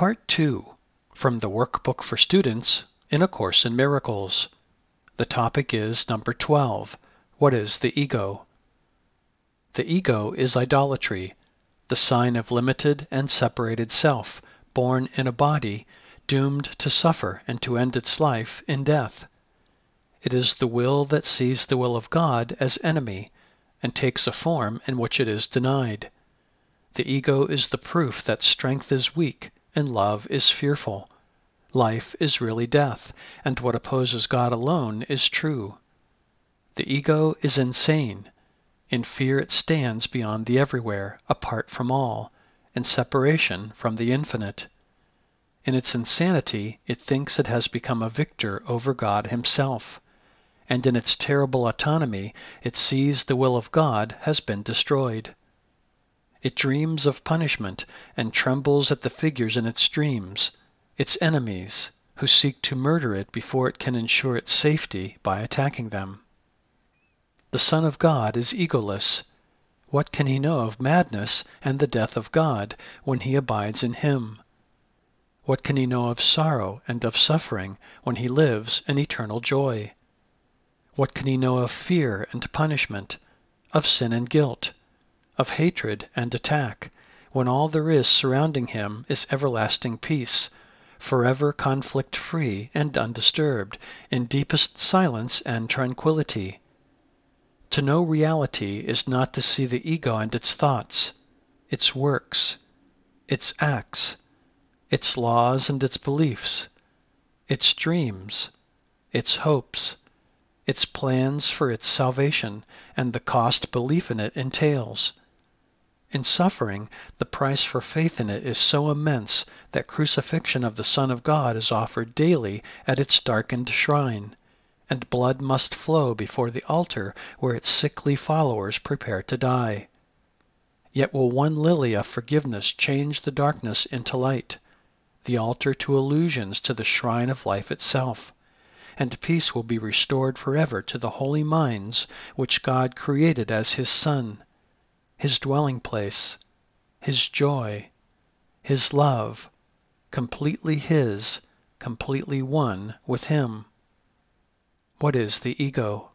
Part 2 from the Workbook for Students in A Course in Miracles. The topic is number 12. What is the ego? The ego is idolatry, the sign of limited and separated self, born in a body, doomed to suffer and to end its life in death. It is the will that sees the will of God as enemy and takes a form in which it is denied. The ego is the proof that strength is weak and love is fearful. Life is really death, and what opposes God alone is true. The ego is insane. In fear it stands beyond the everywhere, apart from all, in separation from the infinite. In its insanity, it thinks it has become a victor over God himself, and in its terrible autonomy, it sees the will of God has been destroyed. It dreams of punishment and trembles at the figures in its dreams, its enemies, who seek to murder it before it can ensure its safety by attacking them. The Son of God is egoless. What can he know of madness and the death of God when he abides in him? What can he know of sorrow and of suffering when he lives in eternal joy? What can he know of fear and punishment, of sin and guilt, of hatred and attack, when all there is surrounding him is everlasting peace, forever conflict-free and undisturbed, in deepest silence and tranquility? To know reality is not to see the ego and its thoughts, its works, its acts, its laws and its beliefs, its dreams, its hopes, its plans for its salvation, and the cost belief in it entails. In suffering, the price for faith in it is so immense that crucifixion of the Son of God is offered daily at its darkened shrine, and blood must flow before the altar where its sickly followers prepare to die. Yet will one lily of forgiveness change the darkness into light, the altar to illusions to the shrine of life itself, and peace will be restored forever to the holy minds which God created as his Son, his dwelling place, his joy, his love, completely his, completely one with him. What is the ego?